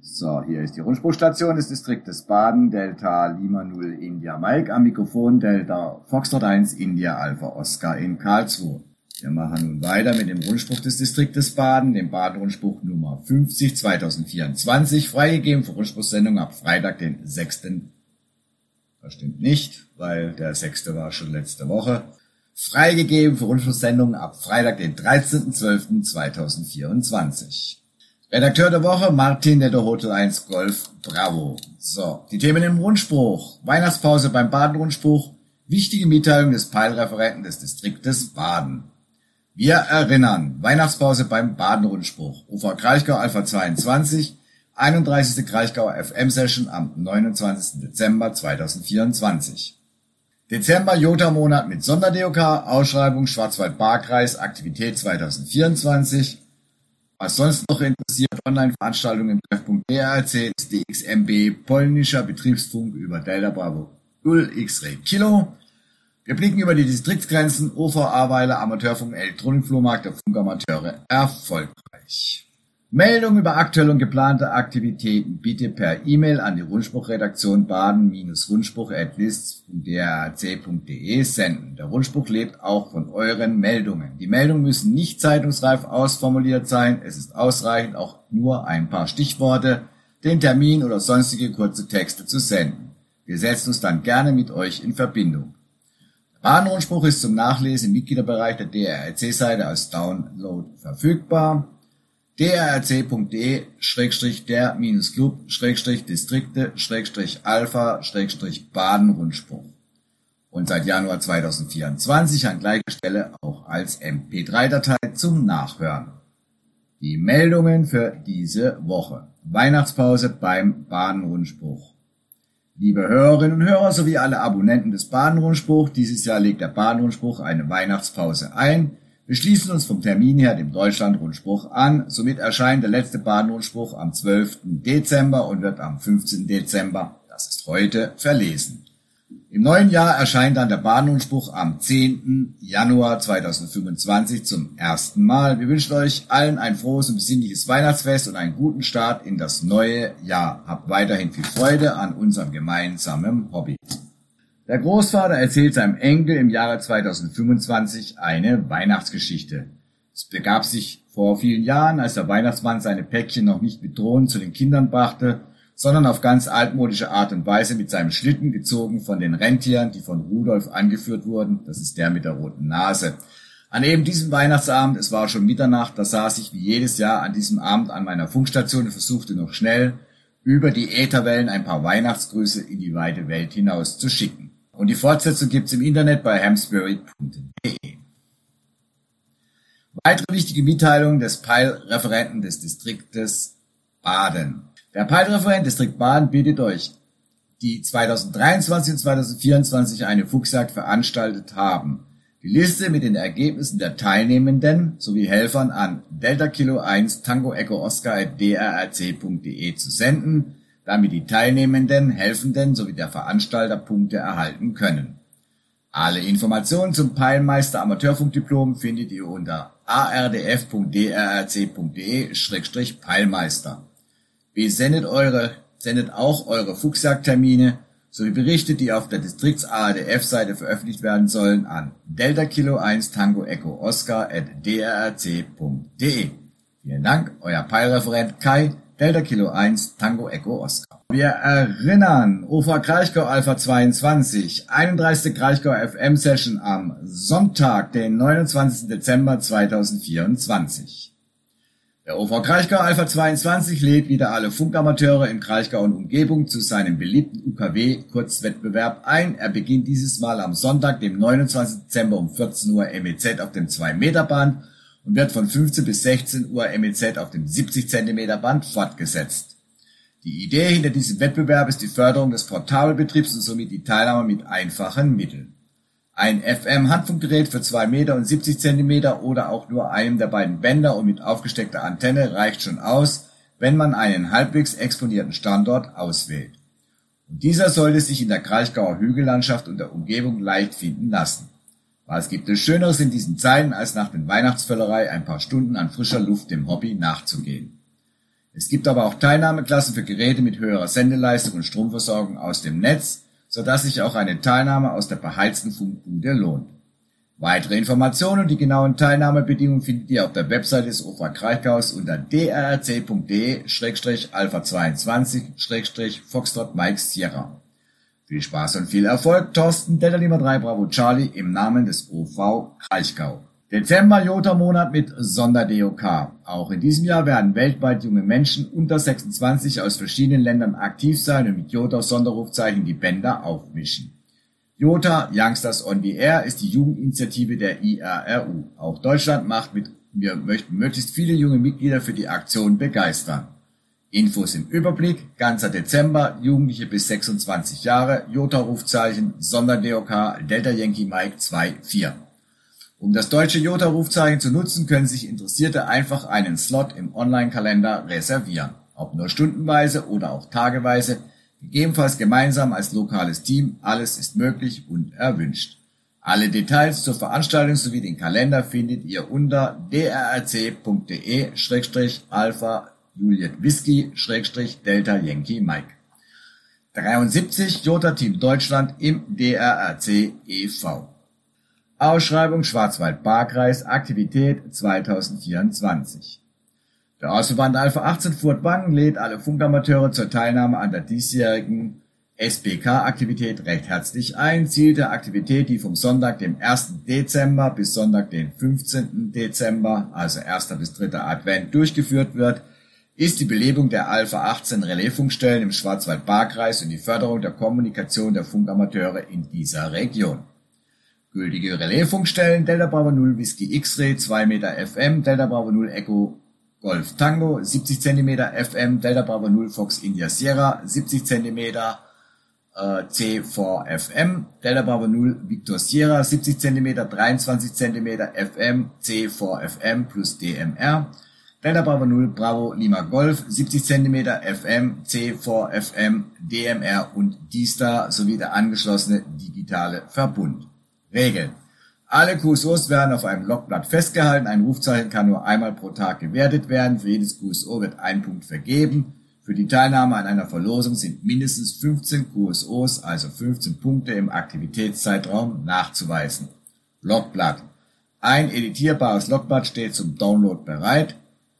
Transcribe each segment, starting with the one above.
So, hier ist die Rundspruchstation des Distriktes Baden, Delta Lima 0 India Mike, am Mikrofon Delta Foxtrot 1 India Alpha Oscar in Karlsruhe. Wir machen nun weiter mit dem Rundspruch des Distriktes Baden, dem Baden-Rundspruch Nummer 50 2024, freigegeben für Rundspruchsendung ab Freitag, den 6. Das stimmt nicht, weil der 6. war schon letzte Woche. Freigegeben für Rundspruchsendung ab Freitag, den 13.12.2024. Redakteur der Woche Martin der Hotel 1 Golf Bravo. So, die Themen im Rundspruch. Weihnachtspause beim Baden-Rundspruch. Wichtige Mitteilung des Peilreferenten des Distriktes Baden. Wir erinnern. Weihnachtspause beim Baden-Rundspruch. UV Kraichgau Alpha 22. 31. Kraichgauer FM-Session am 29. Dezember 2024. Dezember Jota-Monat mit Sonder-DOK. Ausschreibung Schwarzwald-Baar-Kreis. Aktivität 2024. Was sonst noch interessiert, Online-Veranstaltungen im Treffpunkt DRC ist DXMB, polnischer Betriebsfunk über Delta Bravo 0 X-Ray Kilo. Wir blicken über die Distriktsgrenzen, OVA-Weiler, Amateurfunk, Elektronikflohmarkt der Funkamateure erfolgreich. Meldung über aktuelle und geplante Aktivitäten bitte per E-Mail an die Rundspruchredaktion baden-rundspruch@list.drc.de senden. Der Rundspruch lebt auch von euren Meldungen. Die Meldungen müssen nicht zeitungsreif ausformuliert sein. Es ist ausreichend, auch nur ein paar Stichworte, den Termin oder sonstige kurze Texte zu senden. Wir setzen uns dann gerne mit euch in Verbindung. Der Baden-Rundspruch ist zum Nachlesen im Mitgliederbereich der DRC-Seite als Download verfügbar. drc.de/club/distrikte/alpha/Baden-Rundspruch und seit Januar 2024 an gleicher Stelle auch als MP3-Datei zum Nachhören. Die Meldungen für diese Woche. Weihnachtspause beim Baden-Rundspruch. Liebe Hörerinnen und Hörer sowie alle Abonnenten des Baden-Rundspruch, dieses Jahr legt der Baden-Rundspruch eine Weihnachtspause ein. Wir schließen uns vom Termin her dem Deutschland-Rundspruch an. Somit erscheint der letzte Baden-Rundspruch am 12. Dezember und wird am 15. Dezember, das ist heute, verlesen. Im neuen Jahr erscheint dann der Baden-Rundspruch am 10. Januar 2025 zum ersten Mal. Wir wünschen euch allen ein frohes und besinnliches Weihnachtsfest und einen guten Start in das neue Jahr. Habt weiterhin viel Freude an unserem gemeinsamen Hobby. Der Großvater erzählt seinem Enkel im Jahre 2025 eine Weihnachtsgeschichte. Es begab sich vor vielen Jahren, als der Weihnachtsmann seine Päckchen noch nicht mit Drohnen zu den Kindern brachte, sondern auf ganz altmodische Art und Weise mit seinem Schlitten gezogen von den Rentieren, die von Rudolf angeführt wurden. Das ist der mit der roten Nase. An eben diesem Weihnachtsabend, es war schon Mitternacht, da saß ich wie jedes Jahr an diesem Abend an meiner Funkstation und versuchte noch schnell über die Ätherwellen ein paar Weihnachtsgrüße in die weite Welt hinaus zu schicken. Und die Fortsetzung gibt's im Internet bei hamspirit.de. Weitere wichtige Mitteilungen des Peilreferenten des Distriktes Baden. Der Peilreferent Distrikt Baden bittet euch, die 2023 und 2024 eine Fuchsjagd veranstaltet haben, die Liste mit den Ergebnissen der Teilnehmenden sowie Helfern an Delta Kilo 1 Tango Echo Oscar @drc.de zu senden, damit die Teilnehmenden, Helfenden sowie der Veranstalter Punkte erhalten können. Alle Informationen zum Peilmeister Amateurfunkdiplom findet ihr unter ardf.drc.de/peilmeister. Sendet auch eure Fuchsjagdtermine sowie Berichte, die auf der Distrikts-ARDF-Seite veröffentlicht werden sollen, an Delta Kilo 1 Tango Echo Oscar @drc.de. Vielen Dank, euer Peilreferent Kai, Delta Kilo 1 Tango Echo Oscar. Wir erinnern, UV Kraichgau Alpha 22, 31. Kraichgauer FM Session am Sonntag, den 29. Dezember 2024. Der UV Kraichgau Alpha 22 lädt wieder alle Funkamateure in Kraichgau und Umgebung zu seinem beliebten UKW-Kurzwettbewerb ein. Er beginnt dieses Mal am Sonntag, dem 29. Dezember um 14 Uhr MEZ auf dem 2-Meter-Band und wird von 15 bis 16 Uhr MEZ auf dem 70 cm Band fortgesetzt. Die Idee hinter diesem Wettbewerb ist die Förderung des Portabelbetriebs und somit die Teilnahme mit einfachen Mitteln. Ein FM-Handfunkgerät für 2 Meter und 70 cm oder auch nur einem der beiden Bänder und mit aufgesteckter Antenne reicht schon aus, wenn man einen halbwegs exponierten Standort auswählt. Und dieser sollte sich in der Kraichgauer Hügellandschaft und der Umgebung leicht finden lassen. Was gibt es Schöneres in diesen Zeiten, als nach den Weihnachtsvöllerei ein paar Stunden an frischer Luft dem Hobby nachzugehen? Es gibt aber auch Teilnahmeklassen für Geräte mit höherer Sendeleistung und Stromversorgung aus dem Netz, sodass sich auch eine Teilnahme aus der beheizten Funkbude lohnt. Weitere Informationen und die genauen Teilnahmebedingungen findet ihr auf der Website des OFA Kraichgaus unter drrc.de/alpha22/Foxtrot Mike Sierra. Viel Spaß und viel Erfolg, Thorsten Delta Lima 3 Bravo Charlie im Namen des OV Kraichgau. Dezember Jota-Monat mit Sonder-DOK. Auch in diesem Jahr werden weltweit junge Menschen unter 26 aus verschiedenen Ländern aktiv sein und mit Jota-Sonderrufzeichen die Bänder aufmischen. Jota Youngsters on the Air ist die Jugendinitiative der IRRU. Auch Deutschland macht mit. Wir möchten möglichst viele junge Mitglieder für die Aktion begeistern. Infos im Überblick, ganzer Dezember, Jugendliche bis 26 Jahre, Jota-Rufzeichen, Sonder-DOK, Delta Yankee Mike 24. Um das deutsche Jota-Rufzeichen zu nutzen, können sich Interessierte einfach einen Slot im Online-Kalender reservieren. Ob nur stundenweise oder auch tageweise, gegebenenfalls gemeinsam als lokales Team, alles ist möglich und erwünscht. Alle Details zur Veranstaltung sowie den Kalender findet ihr unter drrc.de/Alpha Juliet Whisky/Delta Yankee Mike. 73 Jota Team Deutschland im DRRC e.V. Ausschreibung Schwarzwald-Baar-Kreis Aktivität 2024. Der Ortsverband Alpha 18 Furtwangen lädt alle Funkamateure zur Teilnahme an der diesjährigen SBK-Aktivität recht herzlich ein. Ziel der Aktivität, die vom Sonntag, dem 1. Dezember bis Sonntag, den 15. Dezember, also 1. bis 3. Advent, durchgeführt wird, ist die Belebung der Alpha 18 Relaisfunkstellen im Schwarzwald-Baar-Kreis und die Förderung der Kommunikation der Funkamateure in dieser Region. Gültige Relaisfunkstellen Delta Bravo 0 Whisky X-Ray 2 Meter FM, Delta Bravo 0 Echo Golf Tango 70 cm FM, Delta Bravo 0 Fox India Sierra 70 cm C4 FM, Delta Bravo 0 Victor Sierra 70 cm 23 cm FM C4 FM plus DMR, Delta Bravo 0 Bravo Lima Golf 70 cm FM C4 FM DMR und D-Star sowie der angeschlossene digitale Verbund. Regeln: Alle QSOs werden auf einem Logblatt festgehalten. Ein Rufzeichen kann nur einmal pro Tag gewertet werden. Für jedes QSO wird ein Punkt vergeben. Für die Teilnahme an einer Verlosung sind mindestens 15 QSOs, also 15 Punkte im Aktivitätszeitraum nachzuweisen. Logblatt: Ein editierbares Logblatt steht zum Download bereit.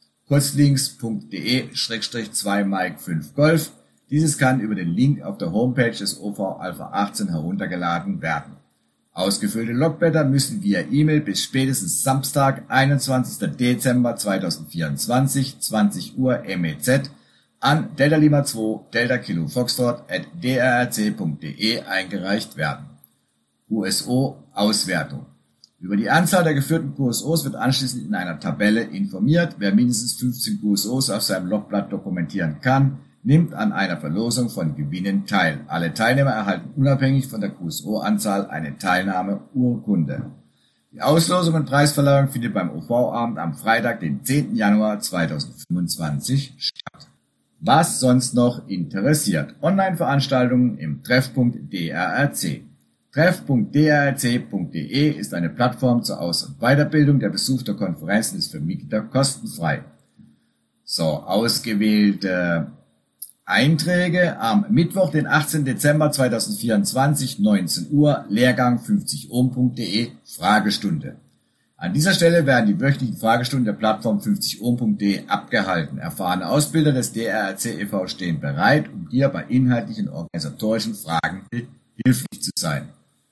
kurzlinks.de/2Mike5Golf. Dieses kann über den Link auf der Homepage des OV Alpha 18 heruntergeladen werden. Ausgefüllte Logblätter müssen via E-Mail bis spätestens Samstag, 21. Dezember 2024, 20 Uhr MEZ an Delta Lima 2 Delta Kilo Foxtrot @drrc.de eingereicht werden. QSO-Auswertung: Über die Anzahl der geführten QSOs wird anschließend in einer Tabelle informiert. Wer mindestens 15 QSOs auf seinem Logblatt dokumentieren kann, nimmt an einer Verlosung von Gewinnen teil. Alle Teilnehmer erhalten unabhängig von der QSO-Anzahl eine Teilnahmeurkunde. Die Auslosung und Preisverleihung findet beim OV-Abend am Freitag, den 10. Januar 2025 statt. Was sonst noch interessiert? Online-Veranstaltungen im Treffpunkt DRRC. Treff.drrc.de ist eine Plattform zur Aus- und Weiterbildung. Der Besuch der Konferenzen ist für Mitglieder kostenfrei. So, ausgewählte Einträge am Mittwoch, den 18. Dezember 2024, 19 Uhr, Lehrgang 50ohm.de, Fragestunde. An dieser Stelle werden die wöchentlichen Fragestunden der Plattform 50ohm.de abgehalten. Erfahrene Ausbilder des DRRC e.V. stehen bereit, um dir bei inhaltlichen und organisatorischen Fragen hilflich zu sein.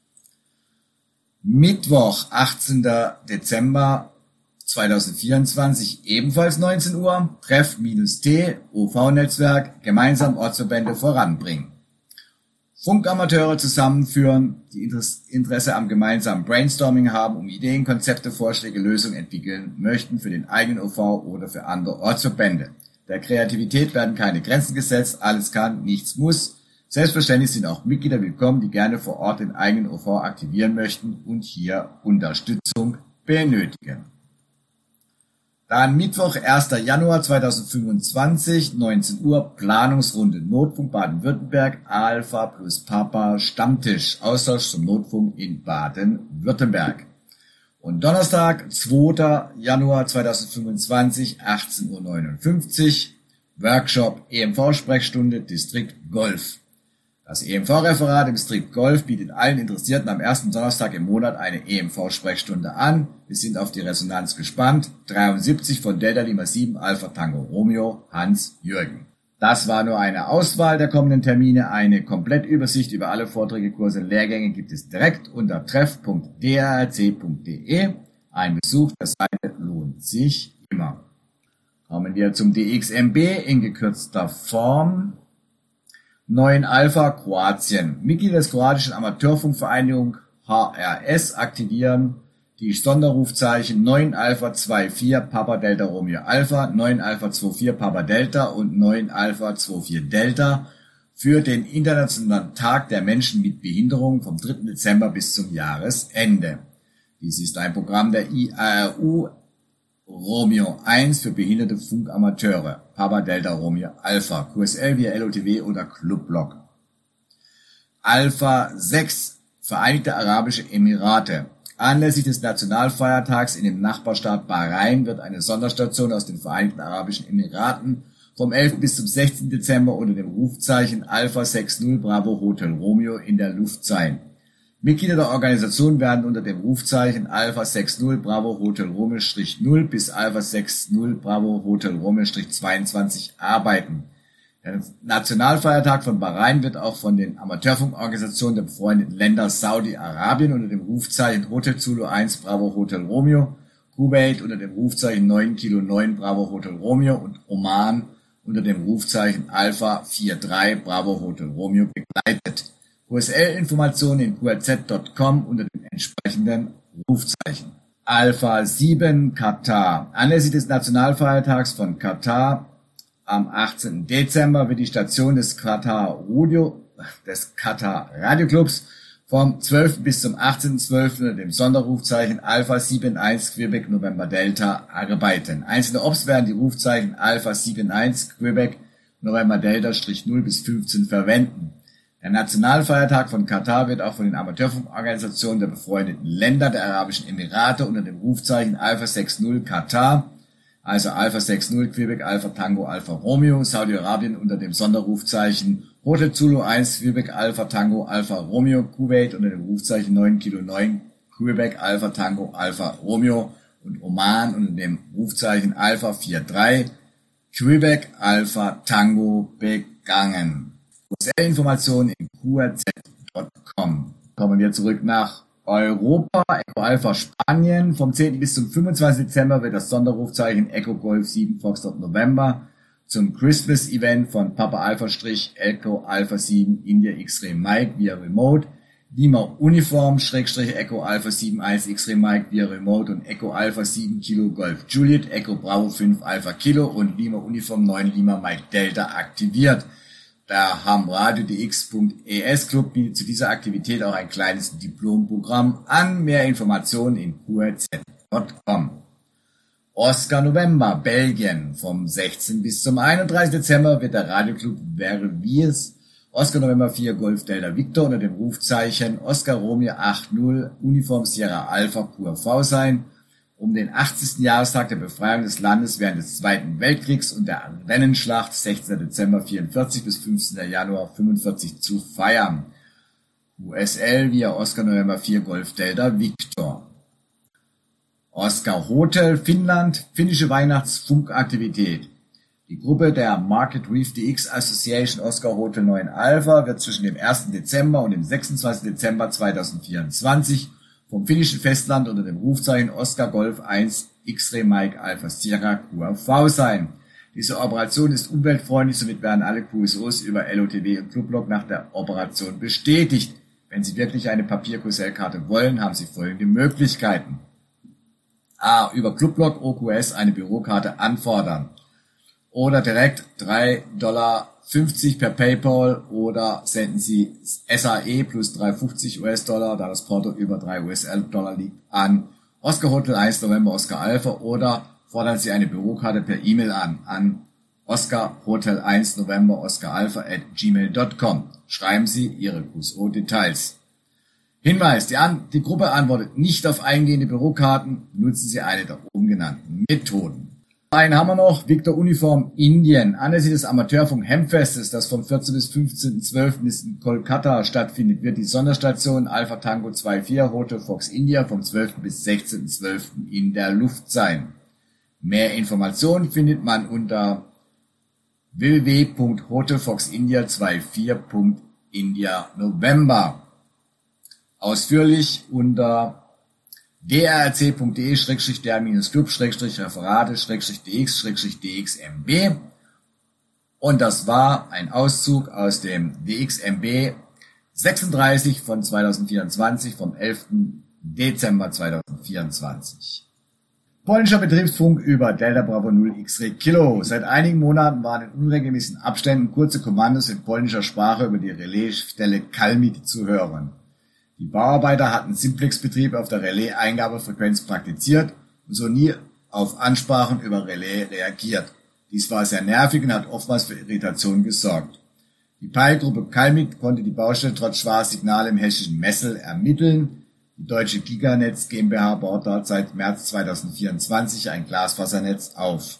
Mittwoch, 18. Dezember 2024, ebenfalls 19 Uhr, Treff-T, OV-Netzwerk, gemeinsam Ortsverbände voranbringen. Funkamateure zusammenführen, die Interesse am gemeinsamen Brainstorming haben, um Ideen, Konzepte, Vorschläge, Lösungen entwickeln möchten für den eigenen OV oder für andere Ortsverbände. Der Kreativität werden keine Grenzen gesetzt, alles kann, nichts muss. Selbstverständlich sind auch Mitglieder willkommen, die gerne vor Ort den eigenen OV aktivieren möchten und hier Unterstützung benötigen. Dann Mittwoch, 1. Januar 2025, 19 Uhr, Planungsrunde Notfunk Baden-Württemberg, Alpha plus Papa Stammtisch, Austausch zum Notfunk in Baden-Württemberg. Und Donnerstag, 2. Januar 2025, 18.59 Uhr, Workshop EMV-Sprechstunde Distrikt Golf. Das EMV-Referat im Distrikt Golf bietet allen Interessierten am ersten Donnerstag im Monat eine EMV-Sprechstunde an. Wir sind auf die Resonanz gespannt. 73 von Delta Lima 7 Alpha Tango Romeo, Hans-Jürgen. Das war nur eine Auswahl der kommenden Termine. Eine Komplettübersicht über alle Vorträge, Kurse und Lehrgänge gibt es direkt unter treff.drc.de. Ein Besuch der Seite lohnt sich immer. Kommen wir zum DXMB in gekürzter Form. 9 Alpha Kroatien. Mitglieder des kroatischen Amateurfunkvereinigung HRS aktivieren die Sonderrufzeichen 9 Alpha 24 Papa Delta Romeo Alpha, 9 Alpha 24 Papa Delta und 9 Alpha 24 Delta für den Internationalen Tag der Menschen mit Behinderung vom 3. Dezember bis zum Jahresende. Dies ist ein Programm der IARU Romeo 1 für behinderte Funkamateure, Papa Delta Romeo Alpha, QSL via LOTW oder Clubblock. Alpha 6, Vereinigte Arabische Emirate. Anlässlich des Nationalfeiertags in dem Nachbarstaat Bahrain wird eine Sonderstation aus den Vereinigten Arabischen Emiraten vom 11. bis zum 16. Dezember unter dem Rufzeichen Alpha 60 Bravo Hotel Romeo in der Luft sein. Mitglieder der Organisation werden unter dem Rufzeichen Alpha 60 Bravo Hotel Romeo-0 bis Alpha 60 Bravo Hotel Romeo-22 arbeiten. Der Nationalfeiertag von Bahrain wird auch von den Amateurfunkorganisationen der befreundeten Länder Saudi-Arabien unter dem Rufzeichen Hotel Zulu 1 Bravo Hotel Romeo, Kuwait unter dem Rufzeichen 9 Kilo 9 Bravo Hotel Romeo und Oman unter dem Rufzeichen Alpha 43 Bravo Hotel Romeo begleitet. QSL-Informationen in qrz.com unter dem entsprechenden Rufzeichen. Alpha 7 Katar. Anlässlich des Nationalfeiertags von Katar am 18. Dezember wird die Station des Katar Radioclubs vom 12. bis zum 18.12. unter dem Sonderrufzeichen Alpha 71 Quebec November Delta arbeiten. Einzelne Ops werden die Rufzeichen Alpha 71 Quebec November Delta -0 bis 15 verwenden. Der Nationalfeiertag von Katar wird auch von den Amateurfunkorganisationen der befreundeten Länder der Arabischen Emirate unter dem Rufzeichen Alpha 60 Katar, also Alpha 60 Quebec Alpha Tango Alpha Romeo, Saudi-Arabien unter dem Sonderrufzeichen Hotel Zulu 1 Quebec Alpha Tango Alpha Romeo, Kuwait unter dem Rufzeichen 9 Kilo 9 Quebec Alpha Tango Alpha Romeo und Oman unter dem Rufzeichen Alpha 43 Quebec Alpha Tango begangen. QSL-Informationen in qrz.com. Kommen wir zurück nach Europa. Echo Alpha Spanien. Vom 10. bis zum 25. Dezember wird das Sonderrufzeichen Echo Golf 7 Foxtrot November zum Christmas-Event von Papa Alpha Echo Alpha 7 India X-Ray Mike via Remote, Lima Uniform Echo Alpha 71 X-Ray Mike via Remote und Echo Alpha 7 Kilo Golf Juliet, Echo Bravo 5 Alpha Kilo und Lima Uniform 9 Lima Mike Delta aktiviert. Der hamradio.dx.es Club bietet zu dieser Aktivität auch ein kleines Diplomprogramm an. Mehr Informationen in qrz.com. Oscar November, Belgien. Vom 16. bis zum 31. Dezember wird der Radioclub Verviers Oscar November 4 Golf Delta Victor unter dem Rufzeichen Oscar Romeo 80 Uniform Sierra Alpha Pur V sein, um den 80. Jahrestag der Befreiung des Landes während des Zweiten Weltkriegs und der Ardennenschlacht 16. Dezember 44 bis 15. Januar 45 zu feiern. USL via Oscar November 4 Golf Delta Victor. Oscar Hotel Finnland, finnische Weihnachtsfunkaktivität. Die Gruppe der Market Reef DX Association Oscar Hotel 9 Alpha wird zwischen dem 1. Dezember und dem 26. Dezember 2024 vom finnischen Festland unter dem Rufzeichen Oscar Golf 1 X-Ray Mike Alpha Sierra QRV sein. Diese Operation ist umweltfreundlich, somit werden alle QSOs über LOTW und Clubblock nach der Operation bestätigt. Wenn Sie wirklich eine Papier-QSL-Karte wollen, haben Sie folgende Möglichkeiten. A. Über Clubblock OQS eine Bürokarte anfordern. Oder direkt $3,50 per PayPal oder senden Sie SAE plus $3,50 da das Porto über $3 liegt, an Oscar Hotel 1 November Oscar Alpha oder fordern Sie eine Bürokarte per E-Mail an Oscar Hotel 1 November Oscar Alpha @gmail.com. Schreiben Sie Ihre QSO-Details. Hinweis, die Gruppe antwortet nicht auf eingehende Bürokarten, nutzen Sie eine der oben genannten Methoden. Einen haben wir noch, Victor Uniform Indien. Anlässlich des Amateurfunk Hemfestes, das vom 14. bis 15.12. in Kolkata stattfindet, wird die Sonderstation Alpha Tango 24 Hotel Fox India vom 12. bis 16.12. in der Luft sein. Mehr Informationen findet man unter www.hotelfoxindia24.india November. Ausführlich unter drc.de/der-club/referate/dx/dxmb. Und das war ein Auszug aus dem DXMB 36 von 2024 vom 11. Dezember 2024. Polnischer Betriebsfunk über Delta Bravo 0 X-Ray Kilo. Seit einigen Monaten waren in unregelmäßigen Abständen kurze Kommandos in polnischer Sprache über die Relaisstelle Kalmit zu hören. Die Bauarbeiter hatten Simplex-Betrieb auf der Relais-Eingabefrequenz praktiziert und so nie auf Ansprachen über Relais reagiert. Dies war sehr nervig und hat oftmals für Irritationen gesorgt. Die Peilgruppe Kalmit konnte die Baustelle trotz schwacher Signale im hessischen Messel ermitteln. Die deutsche Giganetz GmbH baut dort seit März 2024 ein Glasfasernetz auf.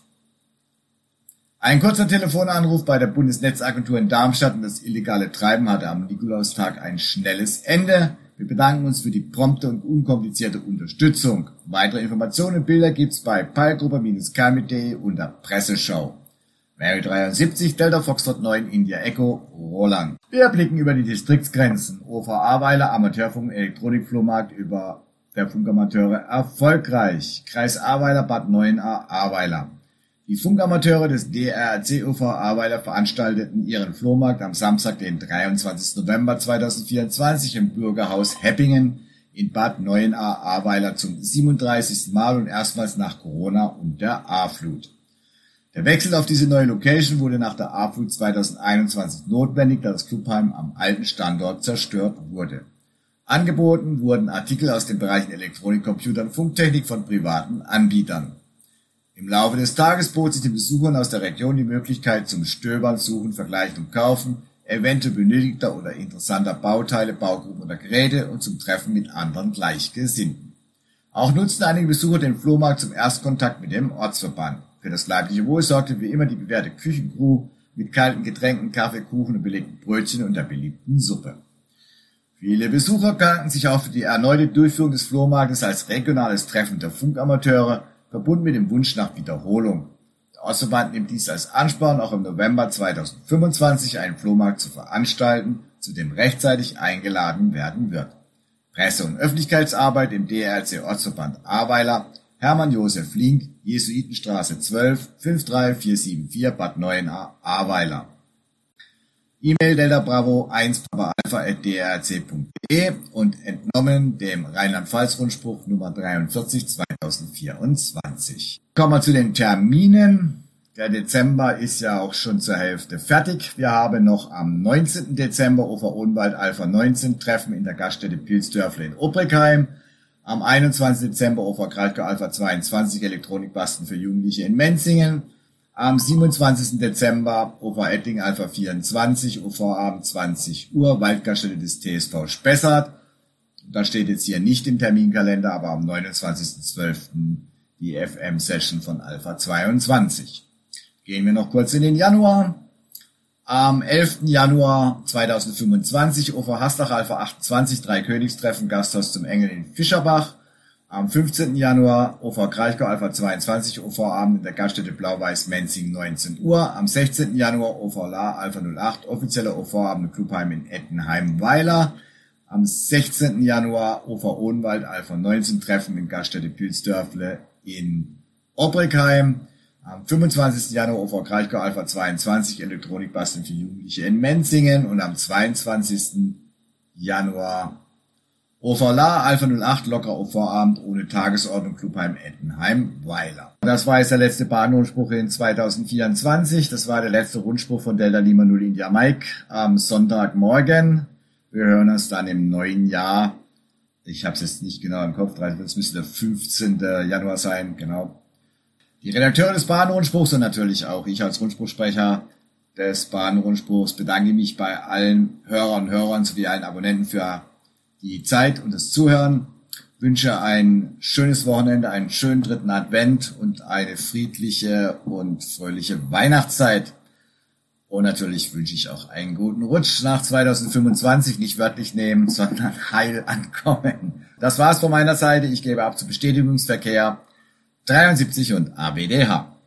Ein kurzer Telefonanruf bei der Bundesnetzagentur in Darmstadt und das illegale Treiben hatte am Nikolaustag ein schnelles Ende. Wir bedanken uns für die prompte und unkomplizierte Unterstützung. Weitere Informationen und Bilder gibt's bei peilgruppe-kalmit.de unter Presseschau. Mary 73, Delta Foxtrot 9, India Echo, Roland. Wir blicken über die Distriktsgrenzen. OV Ahrweiler, Amateurfunk, Elektronikflohmarkt über der Funkamateure erfolgreich. Kreis Ahrweiler, Bad Neuenahr, Ahrweiler. Die Funkamateure des DRC OV Ahrweiler veranstalteten ihren Flohmarkt am Samstag, den 23. November 2024 im Bürgerhaus Heppingen in Bad Neuenahr, Ahrweiler zum 37. Mal und erstmals nach Corona und der A-Flut. Der Wechsel auf diese neue Location wurde nach der A-Flut 2021 notwendig, da das Clubheim am alten Standort zerstört wurde. Angeboten wurden Artikel aus den Bereichen Elektronik, Computer und Funktechnik von privaten Anbietern. Im Laufe des Tages bot sich den Besuchern aus der Region die Möglichkeit zum Stöbern, Suchen, Vergleichen und Kaufen eventuell benötigter oder interessanter Bauteile, Baugruppen oder Geräte und zum Treffen mit anderen Gleichgesinnten. Auch nutzten einige Besucher den Flohmarkt zum Erstkontakt mit dem Ortsverband. Für das leibliche Wohl sorgte wie immer die bewährte Küchencrew mit kalten Getränken, Kaffee, Kuchen und belegten Brötchen und der beliebten Suppe. Viele Besucher kannten sich auch für die erneute Durchführung des Flohmarktes als regionales Treffen der Funkamateure, verbunden mit dem Wunsch nach Wiederholung. Der Ortsverband nimmt dies als Ansporn, auch im November 2025 einen Flohmarkt zu veranstalten, zu dem rechtzeitig eingeladen werden wird. Presse- und Öffentlichkeitsarbeit im DRC Ortsverband Ahrweiler, Hermann Josef Link, Jesuitenstraße 12, 53474 Bad Neuenahr, Ahrweiler. E-Mail Delta Bravo 1 Papa Alpha @drc.de und entnommen dem Rheinland-Pfalz-Rundspruch Nummer 43 2024. Kommen wir zu den Terminen. Der Dezember ist ja auch schon zur Hälfte fertig. Wir haben noch am 19. Dezember Ufer Odenwald Alpha 19 Treffen in der Gaststätte Pilsdörfle in Obrigheim. Am 21. Dezember Ufer Kralke Alpha 22 Elektronikbasten für Jugendliche in Menzingen. Am 27. Dezember Ufer Etting Alpha 24, Uferabend 20 Uhr, Waldgaststätte des TSV Spessart. Das steht jetzt hier nicht im Terminkalender, aber am 29.12. die FM-Session von Alpha 22. Gehen wir noch kurz in den Januar. Am 11. Januar 2025 Ufer Haslach Alpha 28, Dreikönigstreffen, Gasthaus zum Engel in Fischerbach. Am 15. Januar Ufer Kralchgau Alpha 22, Uferabend in der Gaststätte Blau-Weiß Menzing 19 Uhr. Am 16. Januar Ufer La Alpha 08, offizieller Uferabend im Clubheim in Ettenheim-Weiler. Am 16. Januar Ufer Odenwald Alpha 19 Treffen in Gaststätte Pilsdörfle in Obrigheim. Am 25. Januar Ufer Kralchgau Alpha 22 Elektronikbasteln für Jugendliche in Menzingen. Und am 22. Januar OVLA Alpha 08 lockerer OV-Abend ohne Tagesordnung Clubheim Ettenheim-Weiler. Das war jetzt der letzte Bahnrundspruch in 2024. Das war der letzte Rundspruch von Delta Lima 0 India Mike am Sonntagmorgen. Wir hören uns dann im neuen Jahr. Ich habe es jetzt nicht genau im Kopf. Das müsste der 15. Januar sein. Genau. Die Redakteure des Bahnrundspruchs und natürlich auch ich als Rundspruchsprecher des Bahnrundspruchs bedanke mich bei allen Hörern und Hörern sowie allen Abonnenten für die Zeit und das Zuhören. wünsche ein schönes Wochenende, einen schönen dritten Advent und eine friedliche und fröhliche Weihnachtszeit. Und natürlich wünsche ich auch einen guten Rutsch nach 2025, nicht wörtlich nehmen, sondern heil ankommen. Das war's von meiner Seite. Ich gebe ab zum Bestätigungsverkehr 73 und ABDH.